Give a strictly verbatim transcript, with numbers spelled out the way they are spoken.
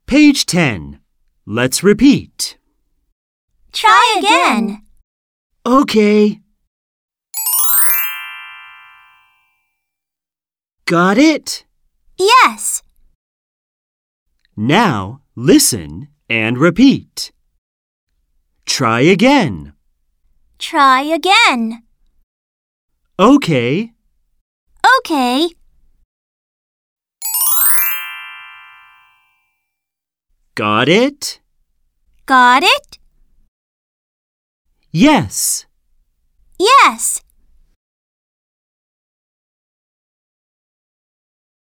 Page ten. Let's repeat. Try again. Okay. Got it? Yes. Now listen and repeat. Try again. Try again. Okay. Okay. Got it? Got it? Yes. Yes.